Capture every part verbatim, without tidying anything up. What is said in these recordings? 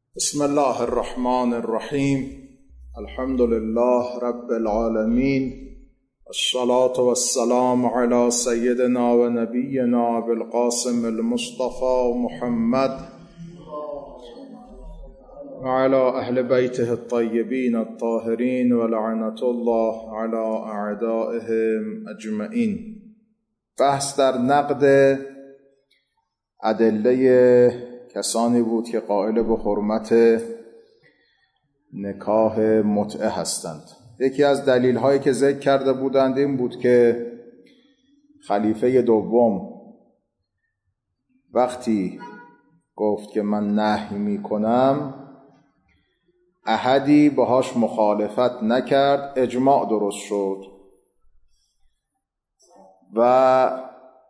بسم الله الرحمن الرحیم. الحمد لله رب العالمین، الصلاة والسلام على سیدنا و نبینا بالقاسم المصطفى محمد و على اهل بیته الطیبین الطاهرین و لعنة الله على اعدائهم اجمعین. بحث در نقد ادله کسانی بود که قائل به حرمت نکاح متعه هستند. یکی از دلیل هایی که ذکر کرده بودند این بود که خلیفه دوم وقتی گفت که من نهی می کنم احدی باهاش مخالفت نکرد، اجماع درست شد و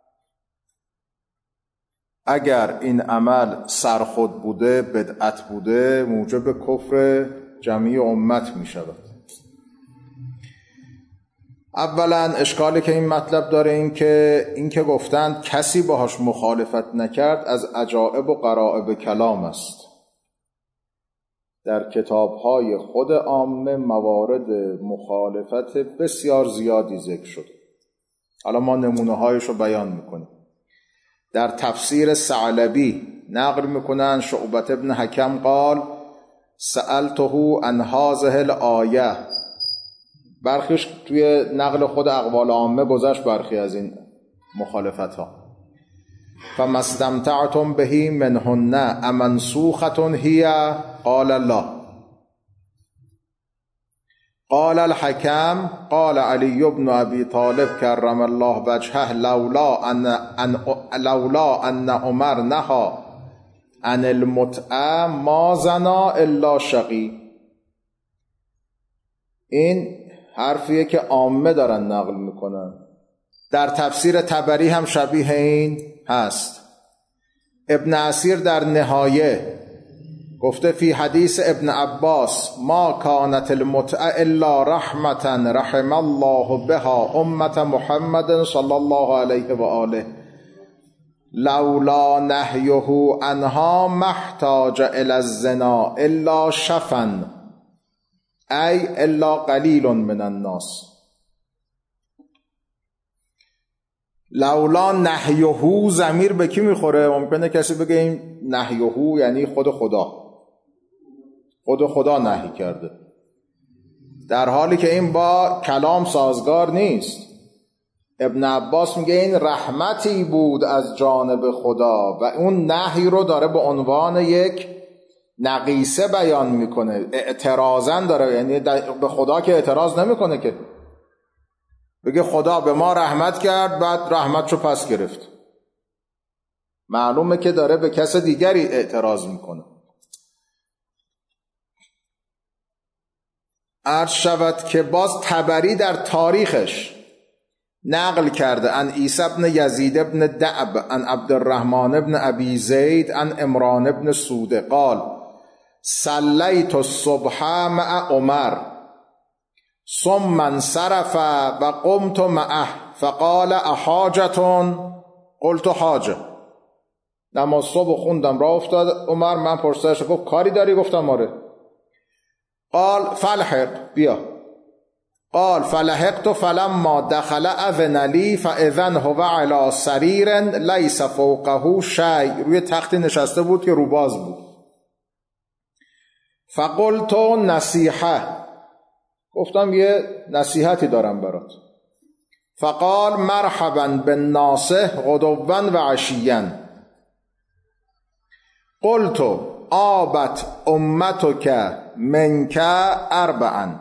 اگر این عمل سرخود بوده، بدعت بوده، موجب کفر جمیع امت می شود. اولا اشکالی که این مطلب داره این که این که گفتند کسی باهاش مخالفت نکرد از عجائب و غرائب کلام است. در کتاب‌های خود عامه موارد مخالفت بسیار زیادی ذکر شده. حالا ما نمونه‌هایش رو بیان می‌کنیم. در تفسیر ثعلبی نقل میکنن شعبة ابن حکم قال سألته عن هذه الآیه. برخیش توی نقل خود اقوال عامه گذشت برخی از این مخالفت ها. فما استمتعتم به منهن امنسوخة هی قال لا. قال الحكم قال علي بن ابي طالب كرم الله وجهه لولا ان ان لولا ان عمر نهى عن المتعه ما زنا الا شقی. این حرفیه که عامه دارن نقل میکنن. در تفسیر طبری هم شبیه این هست. ابن عسیر در نهایه گفته فی حدیث ابن عباس ما کانت المتعه الا رحمتا رحم الله بها امت محمد صلی الله علیه و آله لولا نهیه عنها محتاج الی الزنا الا شفن ای الا قلیل من الناس. لولا نهیه ضمیر به کی میخوره؟ ممکنه کسی بگه این نهیه یعنی خود خدا، خود خدا نهی کرده، در حالی که این با کلام سازگار نیست. ابن عباس میگه این رحمتی بود از جانب خدا و اون نهی رو داره به عنوان یک نقیصه بیان میکنه، اعتراضاً داره، یعنی به خدا که اعتراض نمیکنه که بگه خدا به ما رحمت کرد بعد رحمتشو پس گرفت. معلومه که داره به کس دیگری اعتراض میکنه. عرض شود که باز طبری در تاریخش نقل کرده ان عیسی بن یزید بن دعب ان عبدالرحمن بن ابی زید ان عمران بن سوده قال صلیت الصبح مع عمر ثم انصرف و قمت معه فقال احاجتون قلت حاجه. نماز صبح خوندم راه افتاد عمر، من پرسیدم گفت کاری داری؟ گفتم آره. قال فلحق بیا. قال فلحقت فلما دخل اذن لی فاذن هو علی سریر لیس فوقه شیء. روی تختی نشسته بود که روباز بود. فقلت نصیحه، گفتم یه نصیحتی دارم برات. فقال مرحبا بالناصح غدوا و عشیا. قلت آبت امتک منک اربعا.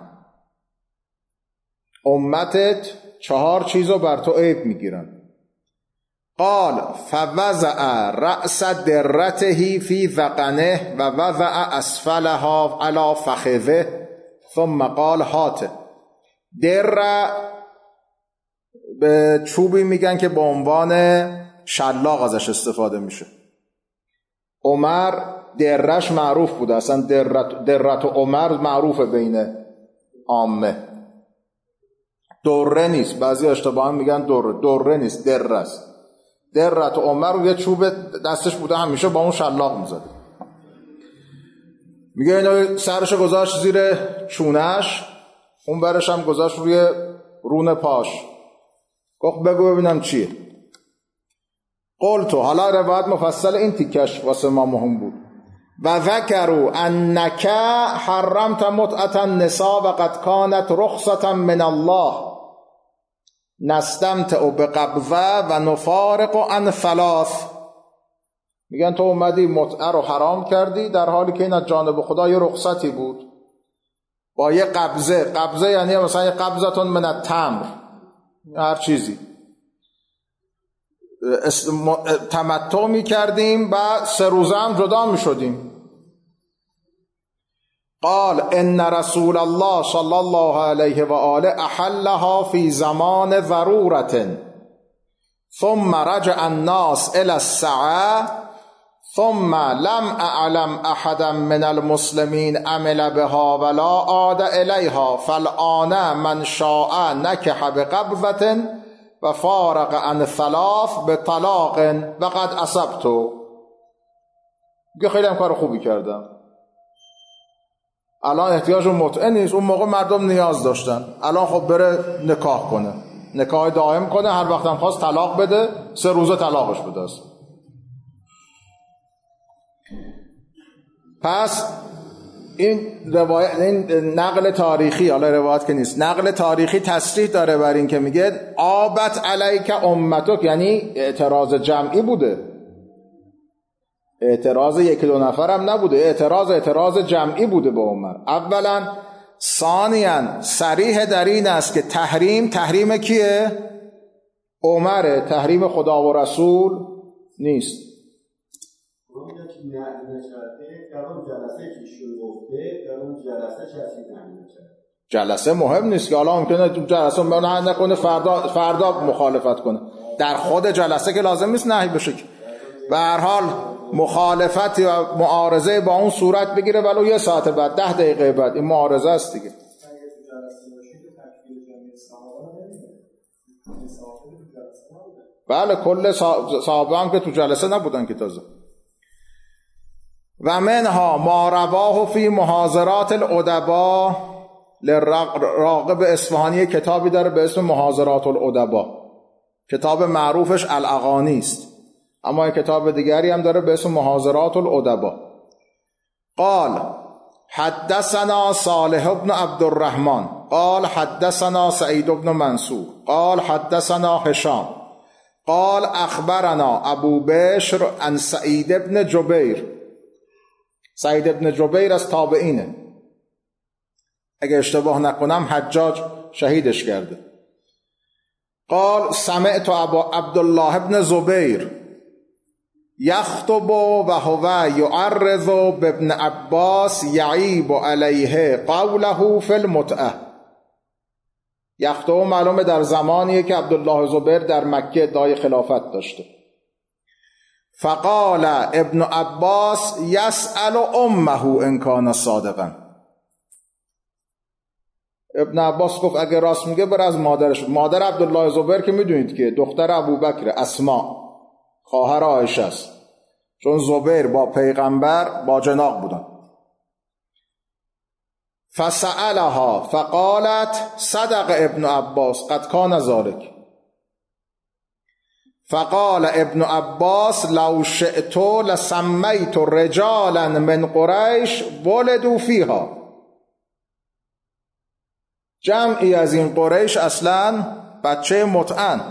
امتت چهار چیزو بر تو عیب میگیرن. قال فوضع رأس درته فی ذقنه و وضع اسفلها علی فخذه ثم قال هات. در به چوبی میگن که به عنوان شلاق ازش استفاده میشه. عمر درش معروف بوده، اصلا درت, درت و عمر معروفه بین عامه. دره نیست، بعضی اشتباها میگن دره، دره نیست، در است. درت و عمر یه چوب دستش بوده همیشه با اون شلاق میزد. میگه اینو سرشو گذاشت زیر چونش، اون برش هم گذاشت روی رون پاش. گفت بگو ببینم چیه. قلتو، حالا روایت مفصل این تیکش واسه ما مهم بود. و ذکروا انک حرمت متعة النساء وقد كانت رخصة من الله نستمتع بقبضه و نفارق عن ثلاث. میگن تو اومدی متعه رو حرام کردی در حالی که این از جانب خدا یه رخصتی بود با یه قبضه. قبضه یعنی مثلا یه قبضتون من التمر، هر چیزی. تمتع می کردیم و سه روزه هم جدا می شدیم. قال ان رسول الله صلی الله علیه و آله احلها فی زمان ضرورة ثم رجع الناس الى السعه ثم لم اعلم احدا من المسلمین عمل بها ولا عاد الیها فالآن من شاء نکح بقبضة و فارق عن ثلاث بطلاق وقد اصبتو. میگه خیلی هم کار خوبی کردم. الان احتیاج به متعه نیست، اون موقع مردم نیاز داشتن. الان خب بره نکاح کنه، نکاح دائم کنه، هر وقت هم خواست طلاق بده، سه روزه طلاقش بده. پس این روایت، این نقل تاریخی، حالا روایت که نیست، نقل تاریخی تصریح داره بر این که میگه آبت علیک امتک، یعنی اعتراض جمعی بوده، اعتراض یک دو نفر هم نبوده، اعتراض اعتراض جمعی بوده با عمر. اولا. ثانیاً صریح در این است که تحریم تحریم کیه؟ عمره، تحریم خدا و رسول نیست. جلسه مهم نیست که حالا ممکنه جلسه نه نکنه، فردا فردا مخالفت کنه. در خود جلسه که لازم نیست نهی بشه. به هر حال مخالفت و معارضه با اون صورت بگیره ولو یه ساعت بعد، ده دقیقه بعد، این معارضه است دیگه. بله کل صحابه هم که تو جلسه نبودن که تازه. و منها ما رواه فی محاضرات الادبا لراغب اصفهانی، کتابی داره به اسم محاضرات الادبا، کتاب معروفش الاغانی است، اما یک کتاب دیگری هم داره به اسم محاضرات الادبا. قال حدثنا صالح بن عبد الرحمن قال حدثنا سعید بن منصور قال حدثنا هشام قال اخبرنا ابو بشر عن سعید بن جبیر. سعید بن جبیر از تابعینه، اگه اشتباه نکنم حجاج شهیدش کرده. قال سمعت ابا عبدالله بن زبیر یخطب و هو یعرض بابن عباس یعیب علیه قوله فی المتعه. یخطب معلومه در زمانیه که عبدالله زبیر در مکه ادعای خلافت داشته. فقال ابن عباس یسأل امه ان کان صادقا. ابن عباس گفت اگه راست میگه بر از مادرش. مادر عبدالله زبیر که میدونید که دختر ابوبکر اسما خواهر عایشه است، چون زبیر با پیغمبر با جناق بودن. فسألها فقالت صدق ابن عباس قد کان ذلک. فقال ابن عباس لو شئت لسمیت رجالا من قریش ولدوا فیها. جمعی از این قریش اصلا بچه متعن.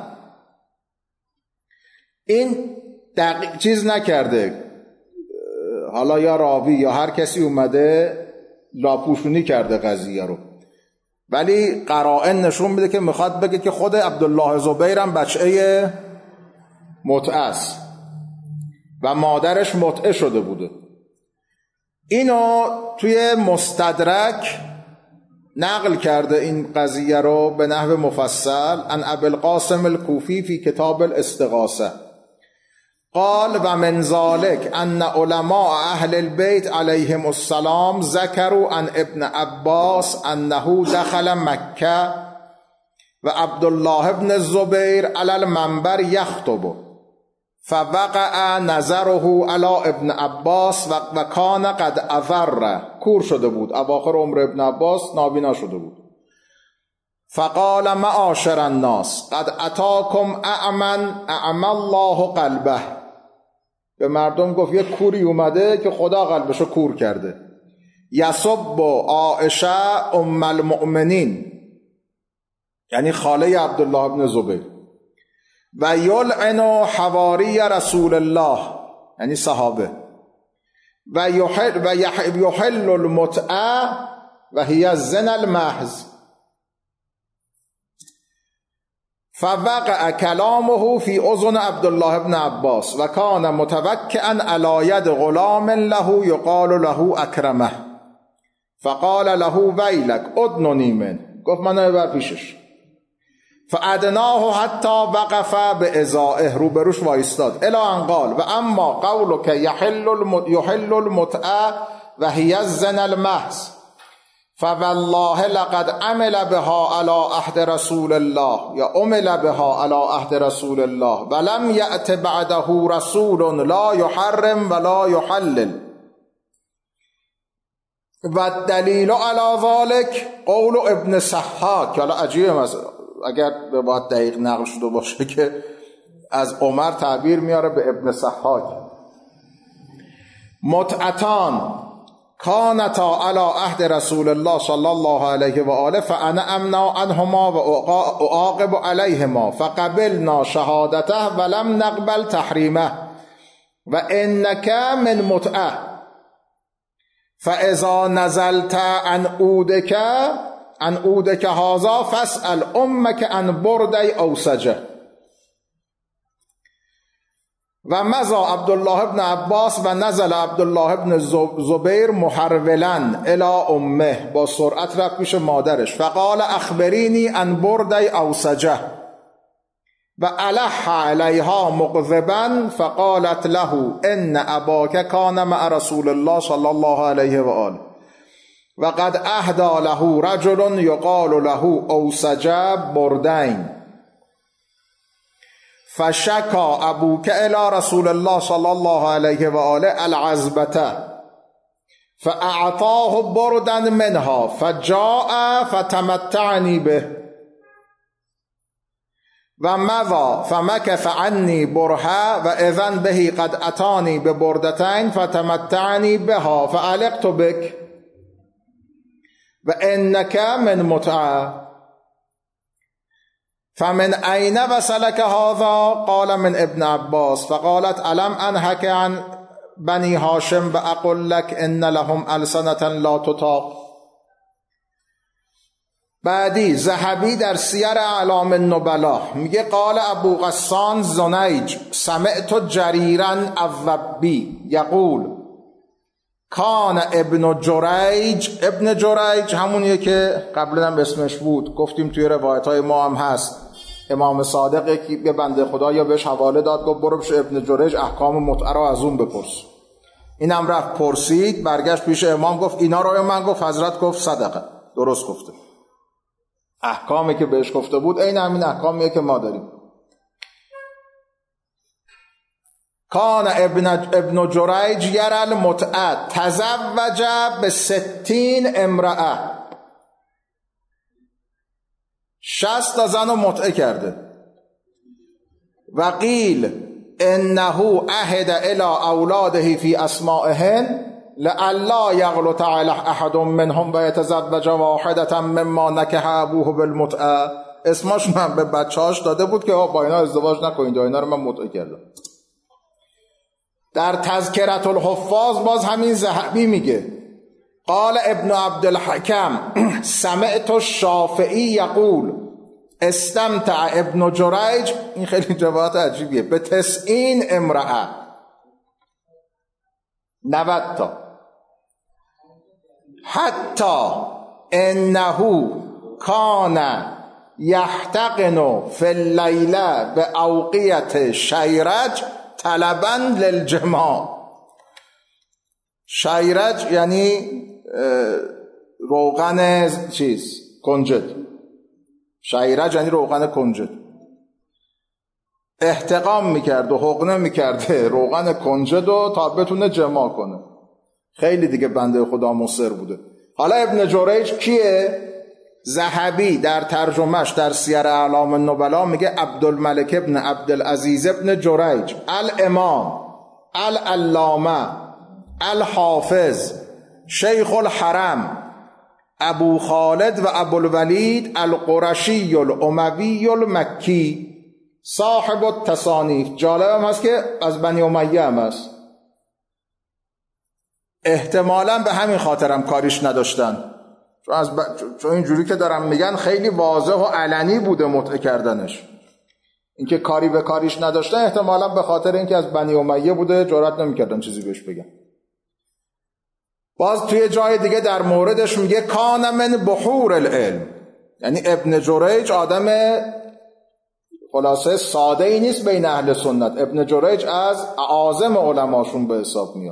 این دقیق چیز نکرده، حالا یا راوی یا هر کسی اومده لاپوشونی کرده قضیه رو، ولی قرائن نشون میده که میخواد بگه که خود عبدالله زبیر هم بچه متعه است و مادرش متعه شده بوده. اینو توی مستدرک نقل کرده این قضیه رو به نحو مفصل عن ابی القاسم الکوفی فی کتاب الاستغاثه. قال و من ذلك ان علماء اهل البيت علیهم السلام ذکروا عن ابن عباس انه دخل مکه و عبدالله ابن الزبیر علی المنبر یخطب فوقع نظره علی ابن عباس و کان قد اضر، کور شده بود، اواخر عمر ابن عباس نابینا شده بود. فقال معاشر الناس قد اتاکم اعمن اعمی الله قلبه، به مردم گفت یک کوری اومده که خدا قلبشو کور کرده. یسب عایشه ام المؤمنین، یعنی خاله عبدالله ابن زبیر، و یلعن حواری رسول الله، یعنی صحابه، و یحل, و یحل المتعه و هی الزنا المحض. فوقع کلامه فی اذن عبدالله ابن عباس و کان متوکئا علی ید غلام له یقال له اکرمه، فقال له ویلک ادننی من، گفت منو ببر پیشش. فادناه حتی وقف بازائه، رو بروش وایستاد. الی ان قال و اما قولک یحل یحل المتعه و هی الزنا المحض فوالله لقد عمل بها على عهد رسول الله یا عمل بها على عهد رسول الله ولم یأت بعده رسول لا یحرم ولا یحلل. و الدلیل علی ذلك قول ابن سحاک. حالا عجیبه مثلا اگر باید دقیق نقل شده باشه که از عمر تعبیر میاره به ابن سحاک. متعتان کانتا علی عهد رسول الله صلی الله علیه و آله فانا امنع عنهما و اعاقب علیهما فقبلنا شهادته ولم نقبل تحریمه و انک من متعه فاذا نزلت عن عودک عن عودک هذا فاسأل امک عن بردی اوسجه. و مضى عبدالله ابن عباس و نزل عبدالله ابن زبیر محرولا الی امه، با سرعت رفت پیش مادرش. فقال اخبرینی عن بردی اوسجه و الح علیها مغضبا فقالت له ان اباک کان مع رسول الله صلی الله علیه و آله و قد اهدى له رجل یقال له اوسجه بردین فشکا ابوک الی رسول الله صلی الله علیه و آله العزبته فاعطاه بردا منها فجاء فتمتعنی به و مضى فمکث عنی برها و اذن به قد اتانی ببردتین فتمتعنی بها فعلقت بک و انک من متعه فمن این وصلك هذا قال من ابن عباس فقالت الم انهک عن بنی هاشم و اقول لك ان لهم السنة لا تطاق. بعدی ذهبی در سیر اعلام النبلا میگه قال ابو غسان زنیج سمعت جریرا الضبی یقول کان ابن جریج، ابن جریج همونیه که قبلا هم اسمش بود، گفتیم توی روایت های ما هم هست، امام صادق که به بنده خدا یا بهش حواله داد گفت برو پیش ابن جریج احکام متعه رو از اون بپرس. اینم رفت پرسید، برگشت پیش امام گفت اینا رو من گفت حضرت گفت صدقه، درست گفته، احکامی که بهش گفته بود این همین احکامیه که ما داریم. کان ابن ابن جریج یر المتعه تزوج به ستین امرأه، شصت تا زن رو متعه کرده. و قیل انه عهد الی اولاده فی اسمائهن لئلا یغلط علی احد منهم و یتزوج واحدة مما نکح ابوه بالمتعه، اسمش من به بچه‌هاش داده بود که با اینا ازدواج نکنید، اینا رو من متعه کردم. در تذکرة الحفاظ باز همین ذهبی میگه قال ابن عبدالحکم سمعت الشافعی یقول استمتع ابن جریج، این خیلی روایت عجیبیه، به تسعین امرأه، نود تا، حتی انه کان یحتقن فی اللیله به اوقیت شیرج طلبا للجماع. شیرج یعنی روغن چیز کنجد، شیرج یعنی روغن کنجد. احتقام میکرد و حقنه میکرده روغن کنجد و تا بتونه جماع کنه. خیلی دیگه بنده خدا مصر بوده. حالا ابن جریج کیه؟ ذهبی در ترجمهش در سیر اعلام النبلا میگه عبدالملک ابن عبدالعزیز ابن جریج الامام العلامه الحافظ شیخ الحرم ابو خالد و ابوالولید القرشی الاموی المکی صاحب التصانیف. جالب هم هست که از بنی امیه هم هست. احتمالاً به همین خاطرم کاریش نداشتن، چون از ب... چون اینجوری که دارم میگن خیلی واضح و علنی بوده متعه کردنش. اینکه کاری به کاریش نداشتن احتمالاً به خاطر اینکه از بنی امیه بوده جرئت نمیکردن چیزی بهش بگن. باز توی جای دیگه در موردش میگه کان من بحور العلم، یعنی ابن جریج آدم خلاصه ساده ای نیست بین اهل سنت. ابن جریج از اعاظم علماشون به حساب میاد.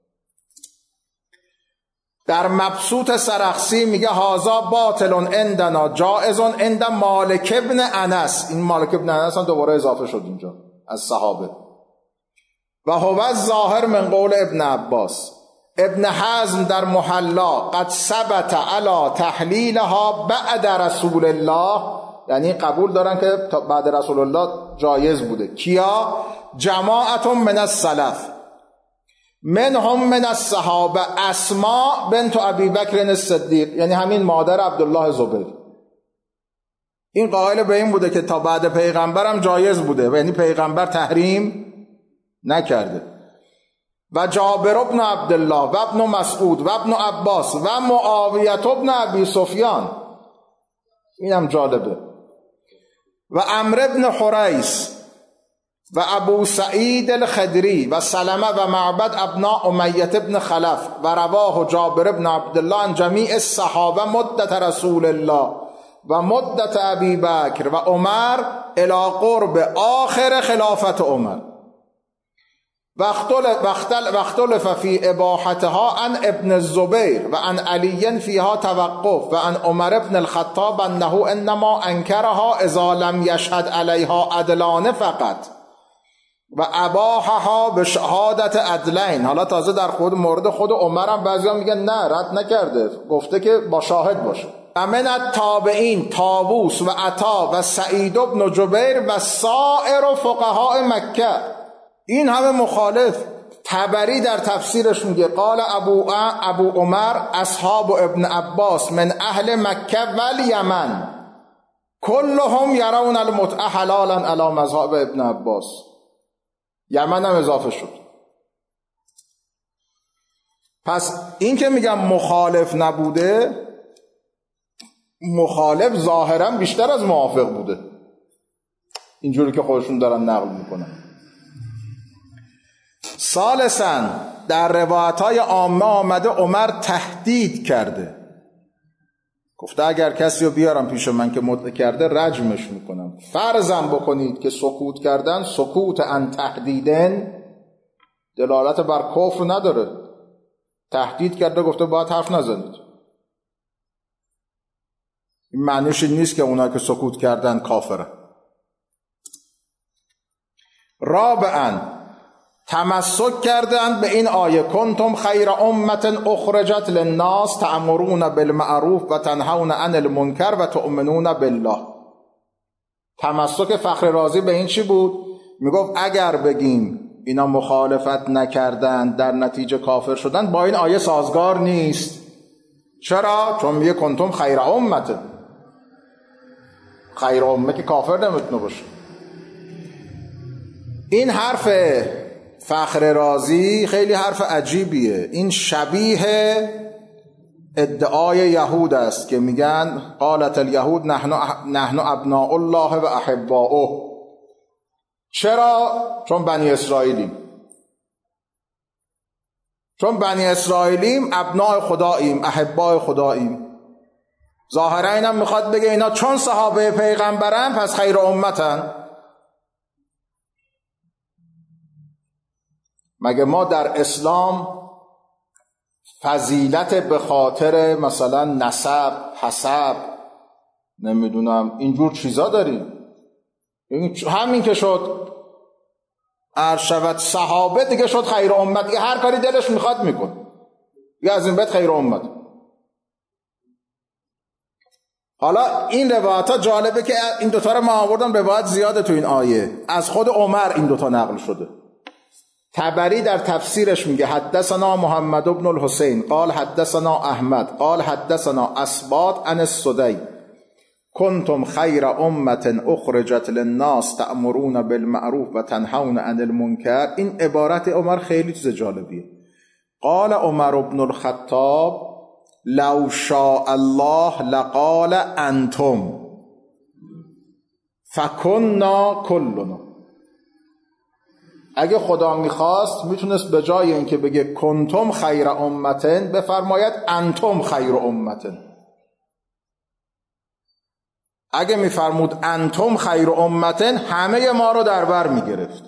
در مبسوط سرخسی میگه هازا باطل عندنا جائز عند مالک ابن انس. این مالک ابن انس هم دوباره اضافه شد اینجا از صحابه. و هو الظاهر من قول ابن عباس. ابن حزم در محلا قد ثبت علی تحلیلها بعد رسول الله، یعنی قبول دارن که بعد رسول الله جایز بوده. کیا؟ جماعت من السلف منهم من الصحابه اسماء بنت ابی بکر الصدیق، یعنی همین مادر عبدالله زبیر. این قائل به این بوده که تا بعد پیغمبرم جایز بوده، یعنی پیغمبر تحریم نکرده. و جابر بن عبدالله و ابن مسعود و ابن عباس و معاویه بن ابی سفیان، اینم جالبه. و عمرو بن حریث و ابو سعید الخدری و سلمه و معبد ابناء امیه بن خلف و رواه جابر بن عبدالله عن جمیع الصحابه مدت رسول الله و مدت ابی بکر و عمر الی قرب آخر خلافت عمر. و اختلف فی اباحتها عن ابن الزبیر و عن علی فیها توقف و عن عمر بن الخطاب انه انما انکرها اذا لم یشهد علیها عدلان فقط و اباحها به شهادت عدلین. حالا تازه در خود مورد خود عمر هم بعضیا میگن نه رد نکرده، گفته که با شاهد باشه. من التابعین طاووس و عطا و سعید بن جبیر و سایر فقهاء مکه. این همه مخالف. طبری در تفسیرش میگه قال ابو ابو عمر اصحاب ابن عباس من اهل مکه و الیمن کلهم یرون المتعه حلالا علی مذهب ابن عباس. یمن هم اضافه شد. پس این که میگم مخالف نبوده، مخالف ظاهرا بیشتر از موافق بوده، اینجوری که خودشون دارن نقل میکنن. ثالثاً در روایت‌های عامه آمده عمر تهدید کرده، گفته اگر کسی رو بیارم پیش من که مدعی کرده رجمش میکنم. فرضم بکنید که سکوت کردن سکوت عن تهدیدن دلالت بر کفر نداره. تهدید کرده گفته باید حرف نزنید. این معنیش نیست که اونا که سکوت کردن کافره. رابعاً تمسک کردند به این آیه کنتم خیر امت اخرجت للناس تأمرون بالمعروف و تنهون عن المنکر و تؤمنون بالله. تمسک فخر رازی به این چی بود؟ میگفت اگر بگیم اینا مخالفت نکردند در نتیجه کافر شدن با این آیه سازگار نیست. چرا؟ چون میگه کنتم خیر امت، خیر امت که کافر نمیتونه باشه. این حرف فخر رازی خیلی حرف عجیبیه. این شبیه ادعای یهود است که میگن قالت الیهود نحن نحن ابناء الله و احباؤه. چرا؟ چون بنی اسرائیلیم. چون بنی اسرائیلیم ابناء خداییم، احباء خداییم. ظاهرا اینم میخواد بگه اینا چون صحابه پیغمبرن پس خیر امتن. مگه ما در اسلام فضیلت به خاطر مثلا نسب، حسب، نمیدونم اینجور چیزا داریم؟ همین که شد عرض شود صحابه دیگه شد خیر امت، دیگه هر کاری دلش میخواد میکن، دیگه از این بعد خیر امت. حالا این روایت ها جالبه که این دوتا رو ما آوردم، روایت زیاده تو این آیه. از خود عمر این دوتا نقل شده. طبری در تفسیرش میگه حدثنا محمد بن الحسین قال حدثنا احمد قال حدثنا اسباط عن السدی کنتم خیر امة اخرجت للناس تأمرون بالمعروف و تنهون عن المنکر. این عبارت عمر خیلی چیز جالبیه. قال عمر بن الخطاب لو شاء الله لقال انتم فکنا کلنا. اگه خدا میخواست میتونست به جای اینکه بگه کنتم خیر امتن بفرماید انتم خیر امتن. اگه میفرمود انتم خیر امتن همه ما رو در بر میگرفت.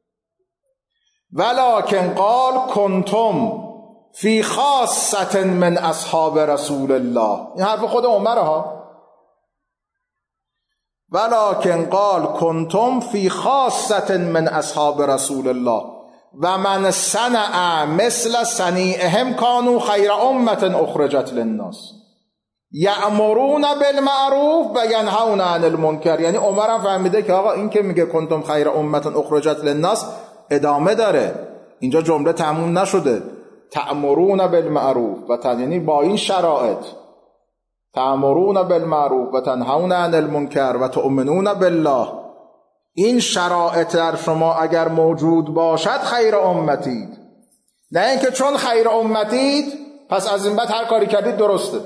ولکن قال کنتم فی خاصة من اصحاب رسول الله. این حرف خود عمره ها. ولکن قال کنتم فی خاصة من اصحاب رسول الله و من صنع مثل صنیعهم کانوا خیر امة اخرجت للناس یأمرون بالمعروف و ینهون عن المنکر. یعنی عمر هم فهمیده که آقا این که میگه کنتم خیر امة اخرجت للناس ادامه داره، اینجا جمله تموم نشده. تأمرون بالمعروف و تن، یعنی با این شرایط تأمرون بالمعروف و تنهون عن المنکر و تؤمنون بالله، این شرایط در شما اگر موجود باشد خیر امتید. نه اینکه چون خیر امتید پس از این بعد هر کاری کردید درسته.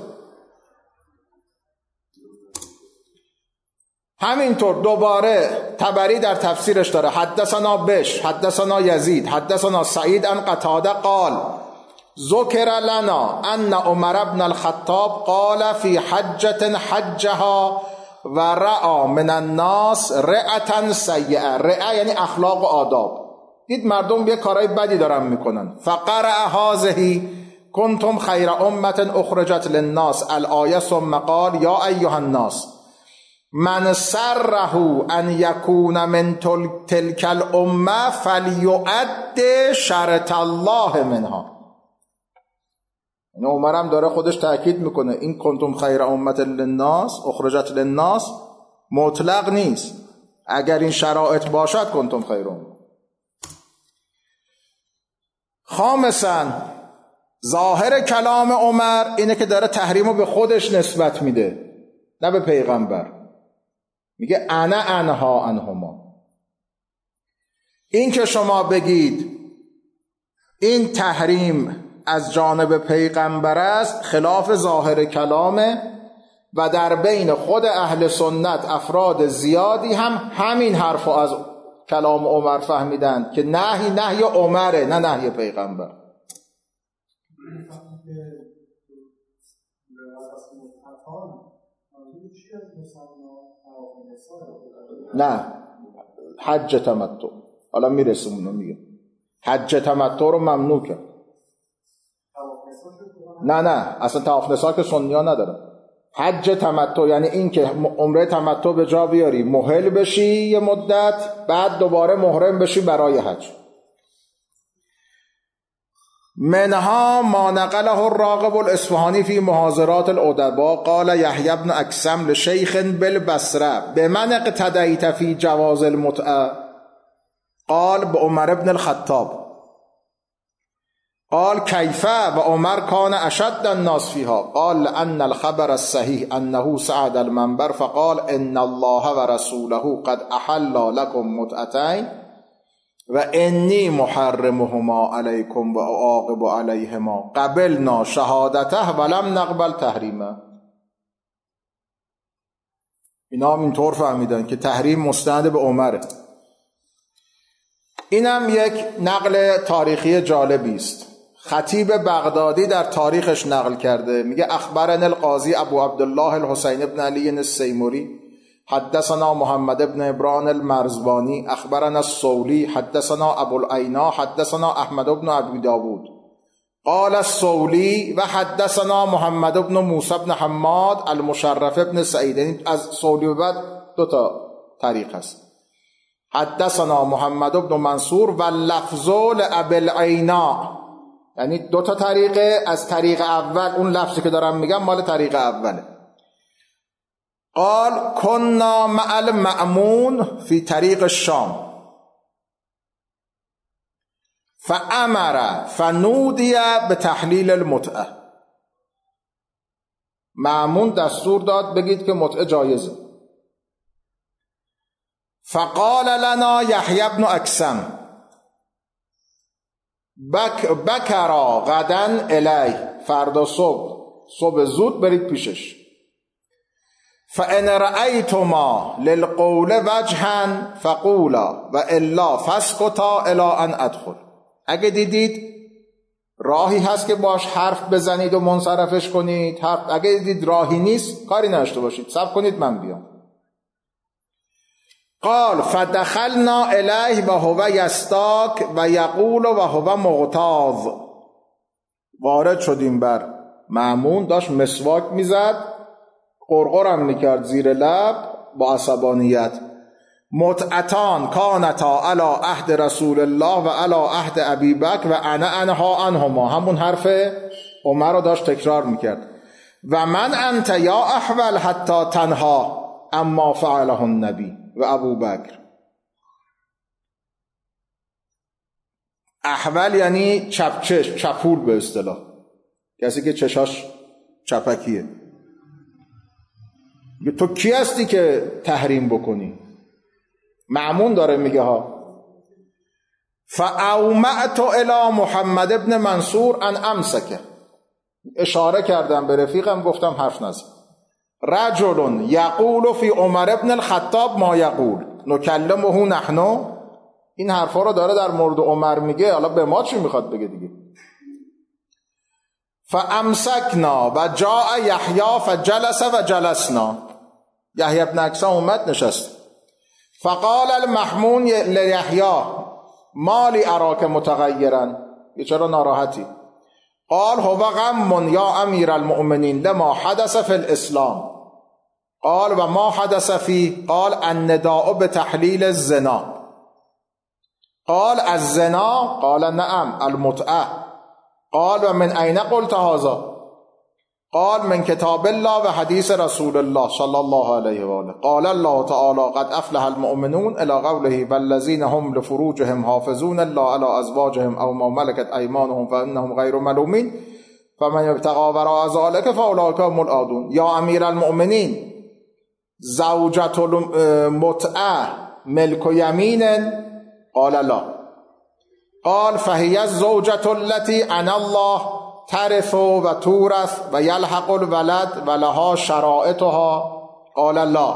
همینطور دوباره طبری در تفسیرش داره حدثنا بش حدثنا یزید حدثنا سعید عن قتاده قال ذکر لنا ان عمر بن الخطاب قال فی حجة حجها و رأى من الناس رعة سیئة. رعة یعنی اخلاق و آداب. دید مردم یه کارهای بدی دارن میکنن. فقرأ هذه کنتم خیر امة اخرجت للناس الآیه ثم قال یا ایها الناس من سره ان یکون من تلک الامه فلیؤد شرط الله منها. این عمرم داره خودش تأکید میکنه این کنتم خیر امة للناس اخرجت للناس مطلق نیست، اگر این شرایط باشد کنتم خیر امة. خامساً ظاهر کلام عمر اینه که داره تحریمو به خودش نسبت میده نه به پیغمبر. میگه انا انها عنهما. این که شما بگید این تحریم از جانب پیغمبر است خلاف ظاهر کلامه و در بین خود اهل سنت افراد زیادی هم همین حرفو از کلام عمر فهمیدن که نهی نهی عمره نه نهی پیغمبر. نه حج تمتع، حالا میرسیم اونو میگه حج تمتع رو ممنوع کرد. نه نه اصلا طواف نسا که سنی ها ندارن. حج تمتع یعنی این که عمره تمتع به جا بیاری، محل بشی یه مدت، بعد دوباره محرم بشی برای حج. منها ما نقله الراغب الاصفهانی فی محاضرات الادباء قال یحیی بن اکثم لشیخ بالبصره بمن اقتدیت فی جواز المتعه قال بعمر بن الخطاب قال کیف و عمر کان اشد الناس فیها قال لأن الخبر الصحیح انه صعد المنبر فقال ان الله و رسوله قد احل لكم متعتین و انی محرمهما علیکم و عاقب علیهما قبلنا شهادته ولم نقبل تحریمه. اینا هم اینطور فهمیدن که تحریم مستند به عمره. اینم یک نقل تاریخی جالبی است. خطیب بغدادی در تاریخش نقل کرده، میگه اخبرنا القاضی ابو عبدالله الحسین بن علی السیمری حدثنا محمد بن ابراهیم المرزبانی اخبرنا الصولی حدثنا ابو العینا حدثنا احمد بن ابی داود قال الصولی و حدثنا محمد بن موسی بن حماد المشرف بن سعید. از صولی و بعد دو تا طریق است. حدثنا محمد بن منصور و لفظ لابی العینا، یعنی دو تا طریقه. از طریق اول اون لفظی که دارم میگم مال طریق اوله. قال كنا مع المأمون في طریق الشام فامر فنودی بتحلیل المتعه. مأمون دستور داد بگید که متعه جایزه. فقال لنا یحیی بن اکثم بک بکرا غدا الیه، فردا صبح صبح زود برید پیشش. فان رأیتما للقول وجها فقولا و الا فاسکتا الی ان ادخل. اگه دیدید راهی هست که باش حرف بزنید و منصرفش کنید، حرف. اگه دیدید راهی نیست کاری نشته باشید، صبر کنید من بیام. قال فدخلنا الیه و هو یستاک و یقول و هو مغتاظ. وارد شدیم بر مأمون، داشت مسواک میزد، قرقرم میکرد زیر لب با عصبانیت. متعتان کانتا علی عهد رسول الله و علی عهد ابی بکر و انا انها عنهما، همون حرف عمر رو داشت تکرار میکرد. و من انت یا احول حتی تنها اما فعله النبی و ابو بکر. احول یعنی چپچش، چپول به اصطلاح، کسی که چشاش چپکیه. تو کی هستی که تحریم بکنی؟ مأمون داره میگه ها. فاومعت الی محمد ابن منصور ان امسکه، اشاره کردم به رفیقم، گفتم حرف نزن. رجل یقول فی عمر ابن الخطاب ما یقول نکلمه نحن. این حرفا رو داره در مورد عمر میگه، حالا به ما چی میخواد بگه دیگه. فامسکنا و جاء یحیی فجلس و جلسنا. یحیی ابن اکثم اومد نشست. فقال المحمون لیحیی مالی اراک متغیرا، یه چرا ناراحتی؟ قال هو غم یا امیر المؤمنین لما حدث فی الاسلام. قال و ما حدث فی؟ قال النداء بتحلیل الزنا. قال الزنا؟ قال نعم المتعه. قال و من این قلت هذا؟ قال من کتاب الله و حدیث رسول الله صلی الله علیه و آله. قال الله تعالی قد افلح المؤمنون الی قوله والذین هم لفروجهم حافظون الا علی ازواجهم او ما ملکت ایمانهم فانهم غیر ملومین فمن ابتغى وراء ذلك فاولئک هم العادون. یا امیر المؤمنین زوجة المتعه ملک یمین؟ قال لا. قال فهي الزوجة التي انا الله ترث و تورث و یلحق الولد و لها شرائطها؟ قال لا.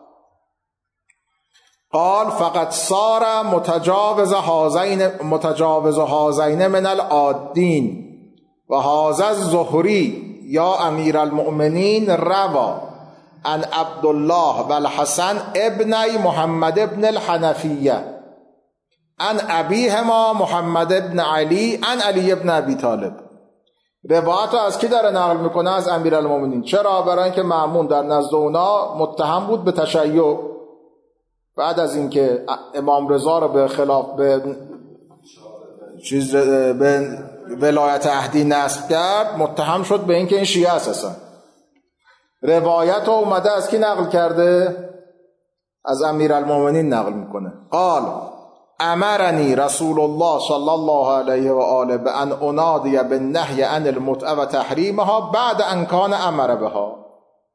قال فقد صار متجاوز هذین متجاوز هذین من العادین و هذا الزهری یا امیر المؤمنین روا عن عبدالله و الحسن ابنی محمد ابن الحنفیه عن ابیهما محمد ابن علی عن علی ابن ابی طالب. روایت از کی داره نقل میکنه؟ از امیر المؤمنین. چرا؟ برای اینکه مأمون در نزد اونا متهم بود به تشیع. بعد از اینکه امام رضا رو به خلاف به چیز به ولایت عهدی نسب کرد، متهم شد به اینکه این شیعه اساسا. روایت رو اومده از کی نقل کرده؟ از امیر المؤمنین نقل میکنه. قال امرنی رسول الله صلی الله علیه و آله بان انادی بالنهی عن المتعه و تحریمها بعد ان کان امر بها.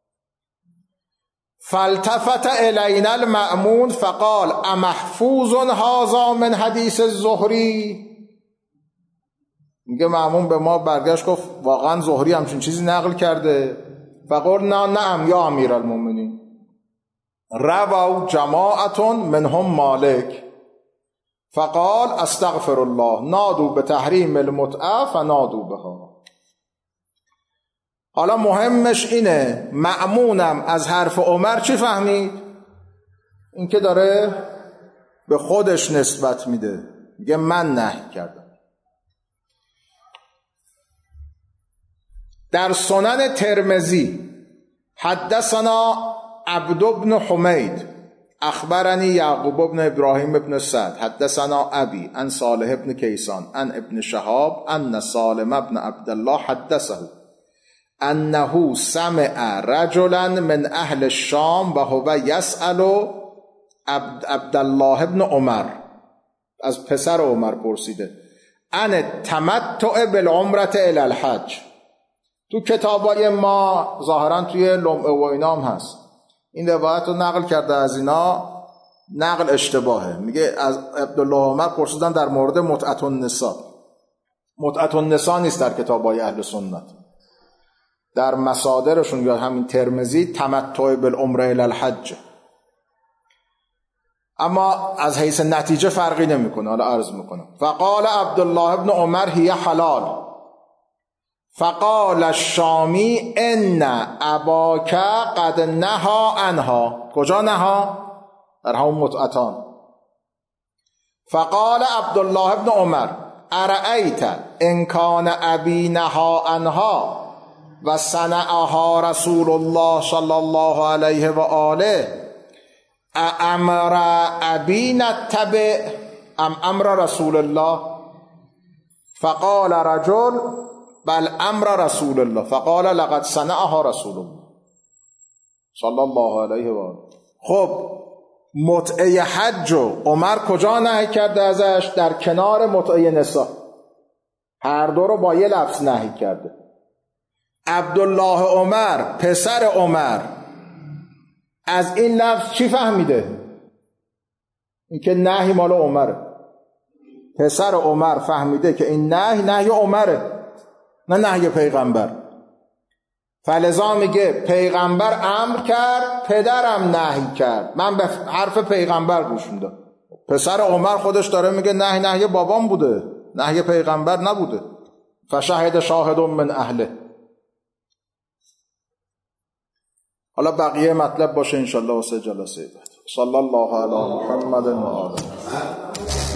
فالتفت الینا المأمون فقال امحفوظ هذا من حدیث الزهری. میگه مأمون به ما برگشت گفت واقعا زهری همچین چیزی نقل کرده؟ فقلنا نعم یا امیر المؤمنین روا جماعت منهم مالک. فقال استغفر الله نادوا به تحریم المتعه فنادوا بها. حالا مهمش اینه مأمونم از حرف عمر چی فهمید؟ این که داره به خودش نسبت میده، میگه من نهی کردم. در سنن ترمذی حدثنا عبد بن حمید اخبرنی یعقوب ابن ابراهیم ابن سعد حدثنا ابی عن صالح ابن کیسان عن ابن شهاب ان سالم ابن عبدالله حدثه انه سمع رجلا من اهل الشام و هو یسأل عبدالله ابن عمر، از پسر عمر پرسیده، ان تمتع بالعمرة الی الحج. تو کتابای ما ظاهرا توی لمعه و اینا هم هست، این روایت رو نقل کرده از اینا، نقل اشتباهه. میگه از عبدالله عمر پرسیدن در مورد متعة النساء. متعة النساء نیست در کتابای اهل سنت، در مصادرشون یا همین ترمذی تمتع بالعمره الی الحج. اما از حیث نتیجه فرقی نمیکنه. حالا عرض میکنم. فقال عبدالله ابن عمر هی حلال. فقال الشامی ان اباک قد نها عنها. کجا نها؟ در همون متعتان. فقال عبدالله ابن عمر ارأیت ان کان ابی نها عنها و صنعها رسول الله صلی الله علیه و آله امر ابی نتبع ام امر رسول الله؟ فقال رجل بل امر رسول الله. فقال لقد صنعها رسول الله صلی الله علیه و آله. خب متعه حج عمر کجا نهی کرده ازش؟ در کنار متعه نساء. هر دو رو با یه لفظ نهی کرده. عبدالله عمر پسر عمر از این لفظ چی فهمیده؟ این که نهی مال عمره. پسر عمر فهمیده که این نهی نهی عمره، نه نهی پیغمبر. فلذا میگه پیغمبر امر کرد، پدرم نهی کرد، من به حرف پیغمبر گوش میدم. پسر عمر خودش داره میگه نهی نهی بابام بوده، نهی پیغمبر نبوده. فشهد شاهد من اهله. حالا بقیه مطلب باشه انشالله واسه جلسه بعد. صلی الله علی محمد و آله.